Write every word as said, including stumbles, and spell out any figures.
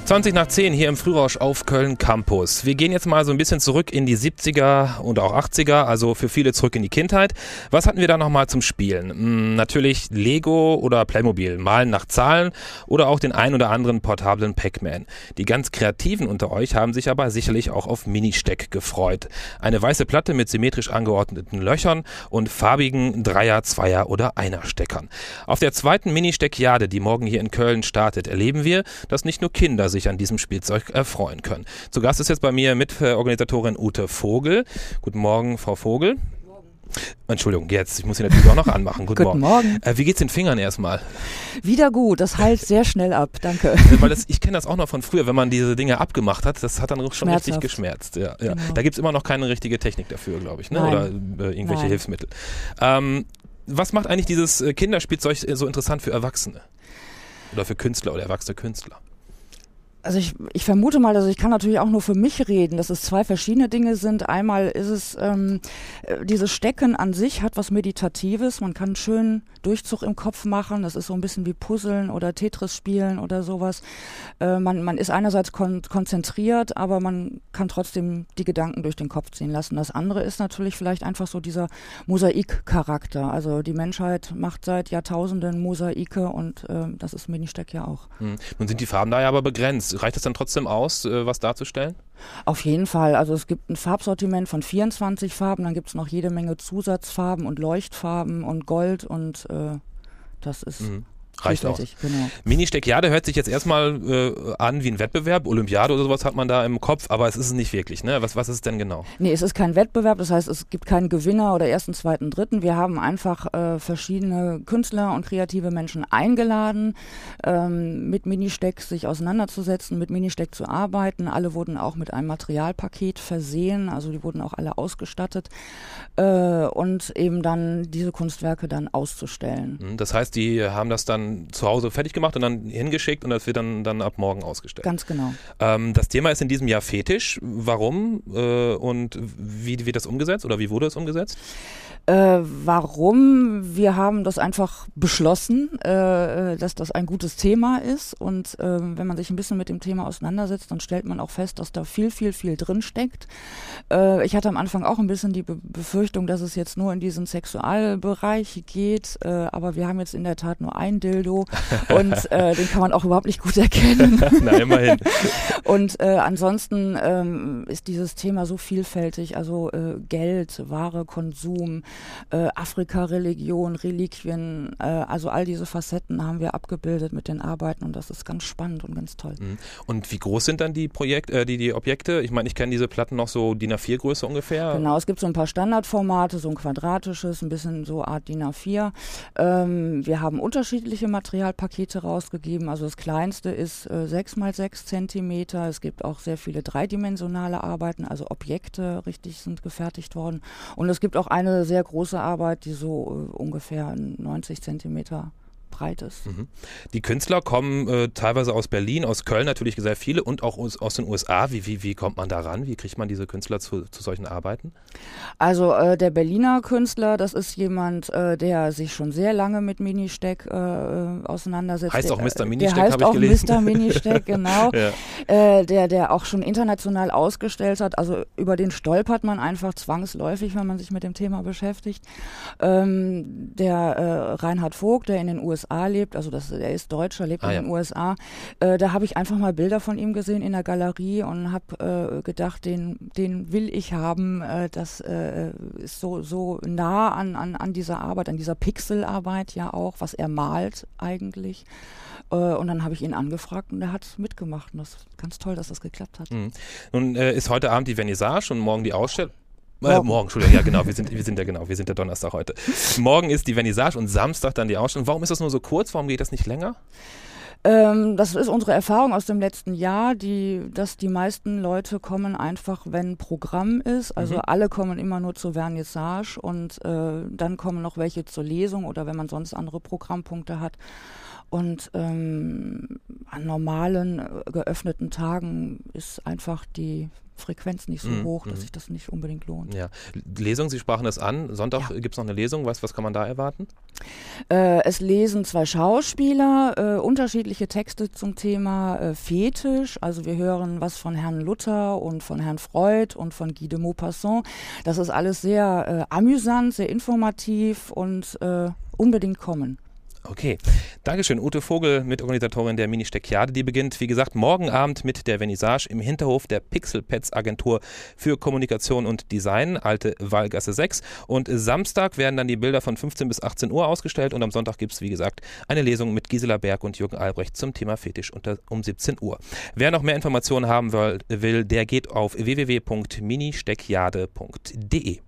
zwanzig nach zehn hier im Frührausch auf Köln Campus. Wir gehen jetzt mal so ein bisschen zurück in die siebziger und auch achtziger, also für viele zurück in die Kindheit. Was hatten wir da nochmal zum Spielen? Hm, natürlich Lego oder Playmobil, Malen nach Zahlen oder auch den ein oder anderen portablen Pac-Man. Die ganz Kreativen unter euch haben sich aber sicherlich auch auf Ministeck gefreut. Eine weiße Platte mit symmetrisch angeordneten Löchern und farbigen Dreier-, Zweier- oder Einer-Steckern. Auf der zweiten Ministeckiade, die morgen hier in Köln startet, erleben wir, dass nicht nur Kinder sich an diesem Spielzeug erfreuen können. Zu Gast ist jetzt bei mir Mitorganisatorin Ute Vogel. Guten Morgen, Frau Vogel. Guten Morgen. Entschuldigung, jetzt, ich muss sie natürlich auch noch anmachen. Guten, Guten Morgen. Morgen. Äh, wie geht's den Fingern erstmal? Wieder gut, das heilt sehr schnell ab, danke. Weil das, ich kenne das auch noch von früher, wenn man diese Dinge abgemacht hat, das hat dann schon Schmerzhaft. richtig geschmerzt. Ja, ja. Genau. Da gibt's immer noch keine richtige Technik dafür, glaube ich, ne? Nein. Oder äh, irgendwelche Nein. Hilfsmittel. Ähm, was macht eigentlich dieses Kinderspielzeug so interessant für Erwachsene? Oder für Künstler oder erwachsene Künstler? Also ich, ich vermute mal, also ich kann natürlich auch nur für mich reden, dass es zwei verschiedene Dinge sind. Einmal ist es, ähm, äh, dieses Stecken an sich hat was Meditatives. Man kann einen schönen Durchzug im Kopf machen. Das ist so ein bisschen wie Puzzeln oder Tetris spielen oder sowas. Äh, man, man ist einerseits kon- konzentriert, aber man kann trotzdem die Gedanken durch den Kopf ziehen lassen. Das andere ist natürlich vielleicht einfach so dieser Mosaikcharakter. Also die Menschheit macht seit Jahrtausenden Mosaike und äh, das ist Ministeck ja auch. Hm. Nun sind die Farben da ja aber begrenzt. Reicht es dann trotzdem aus, was darzustellen? Auf jeden Fall. Also es gibt ein Farbsortiment von vierundzwanzig Farben, dann gibt es noch jede Menge Zusatzfarben und Leuchtfarben und Gold und äh, das ist... Mhm. Reicht auch. Genau. Ministeckiade hört sich jetzt erstmal äh, an wie ein Wettbewerb. Olympiade oder sowas hat man da im Kopf, aber es ist es nicht wirklich, ne? Was, was ist es denn genau? Nee, es ist kein Wettbewerb, das heißt, es gibt keinen Gewinner oder ersten, zweiten, dritten. Wir haben einfach äh, verschiedene Künstler und kreative Menschen eingeladen, ähm, mit Ministeck sich auseinanderzusetzen, mit Ministeck zu arbeiten. Alle wurden auch mit einem Materialpaket versehen, also die wurden auch alle ausgestattet äh, und eben dann diese Kunstwerke dann auszustellen. Das heißt, die haben das dann zu Hause fertig gemacht und dann hingeschickt und das wird dann, dann ab morgen ausgestellt. Ganz genau. Ähm, das Thema ist in diesem Jahr Fetisch. Warum äh, und wie wird das umgesetzt oder wie wurde es umgesetzt? Äh, warum? Wir haben das einfach beschlossen, äh, dass das ein gutes Thema ist und äh, wenn man sich ein bisschen mit dem Thema auseinandersetzt, dann stellt man auch fest, dass da viel, viel, viel drin steckt. Äh, ich hatte am Anfang auch ein bisschen die Be- Befürchtung, dass es jetzt nur in diesen Sexualbereich geht, äh, aber wir haben jetzt in der Tat nur ein Dildo und äh, den kann man auch überhaupt nicht gut erkennen. Na, immerhin. Und äh, ansonsten ähm, ist dieses Thema so vielfältig, also äh, Geld, Ware, Konsum, Äh, Afrika, Religion, Reliquien, äh, also all diese Facetten haben wir abgebildet mit den Arbeiten und das ist ganz spannend und ganz toll. Und wie groß sind dann die Projekt, äh, die, die Objekte? Ich meine, ich kenne diese Platten noch so D I N A vier Größe ungefähr. Genau, es gibt so ein paar Standardformate, so ein quadratisches, ein bisschen so Art D I N A vier. Ähm, wir haben unterschiedliche Materialpakete rausgegeben, also das kleinste ist äh, sechs mal sechs Zentimeter. Es gibt auch sehr viele dreidimensionale Arbeiten, also Objekte richtig sind gefertigt worden und es gibt auch eine sehr große Arbeit, die so äh, ungefähr neunzig Zentimeter breit ist. Mhm. Die Künstler kommen äh, teilweise aus Berlin, aus Köln natürlich sehr viele und auch aus, aus den U S A. Wie, wie, wie kommt man da ran? Wie kriegt man diese Künstler zu, zu solchen Arbeiten? Also äh, der Berliner Künstler, das ist jemand, äh, der sich schon sehr lange mit Ministeck äh, auseinandersetzt. Heißt auch Mister Der Ministeck, heißt habe ich auch gelesen. Mister Ministeck, genau. Ja. Äh, der, der auch schon international ausgestellt hat. Also über den stolpert man einfach zwangsläufig, wenn man sich mit dem Thema beschäftigt. Ähm, der äh, Reinhard Vogt, der in den U S A lebt, also das, er ist Deutscher, lebt Ah, in ja. den U S A. Äh, da habe ich einfach mal Bilder von ihm gesehen in der Galerie und habe äh, gedacht, den, den will ich haben. Äh, das äh, ist so, so nah an, an, an dieser Arbeit, an dieser Pixelarbeit ja auch, was er malt eigentlich. Äh, und dann habe ich ihn angefragt und er hat mitgemacht. Und das ist ganz toll, dass das geklappt hat. Mhm. Nun äh, ist heute Abend die Vernissage und morgen die Ausstellung. Äh, Morgen. morgen, Entschuldigung, ja genau, wir sind, wir sind ja genau, wir sind der Donnerstag heute. Morgen ist die Vernissage und Samstag dann die Ausstellung. Warum ist das nur so kurz? Warum geht das nicht länger? Ähm, das ist unsere Erfahrung aus dem letzten Jahr, die, dass die meisten Leute kommen einfach, wenn Programm ist. Also Mhm. alle kommen immer nur zur Vernissage und äh, dann kommen noch welche zur Lesung oder wenn man sonst andere Programmpunkte hat. Und ähm, an normalen, äh, geöffneten Tagen ist einfach die Frequenz nicht so Mhm. hoch, dass sich das nicht unbedingt lohnt. Ja. Lesung, Sie sprachen das an. Sonntag Ja. gibt es noch eine Lesung. Was, was kann man da erwarten? Äh, es lesen zwei Schauspieler äh, unterschiedliche Texte zum Thema äh, Fetisch. Also wir hören was von Herrn Luther und von Herrn Freud und von Guy de Maupassant. Das ist alles sehr äh, amüsant, sehr informativ und äh, unbedingt kommen. Okay, Dankeschön. Ute Vogel, Mitorganisatorin der Mini-Steckiade. Die beginnt, wie gesagt, morgen Abend mit der Vernissage im Hinterhof der Pixelpets Agentur für Kommunikation und Design, Alte Wahlgasse sechs. Und Samstag werden dann die Bilder von fünfzehn bis achtzehn Uhr ausgestellt und am Sonntag gibt es, wie gesagt, eine Lesung mit Gisela Berg und Jürgen Albrecht zum Thema Fetisch unter, um siebzehn Uhr. Wer noch mehr Informationen haben will, der geht auf w w w punkt mini steckiade punkt d e.